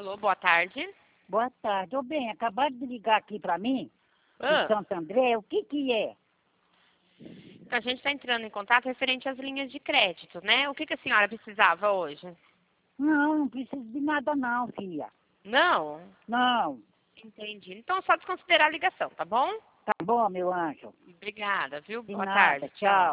Alô, boa tarde. Boa tarde. Ô, bem, acabaram de ligar aqui pra mim, de Ah, Santo André. O que é? a gente está entrando em contato referente às linhas de crédito, né? O que a senhora precisava hoje? Não preciso de nada não, filha. Não? Não. Entendi. Então, só desconsiderar a ligação, tá bom? Tá bom, meu anjo. Obrigada, viu? De Boa nada. tarde. Tchau.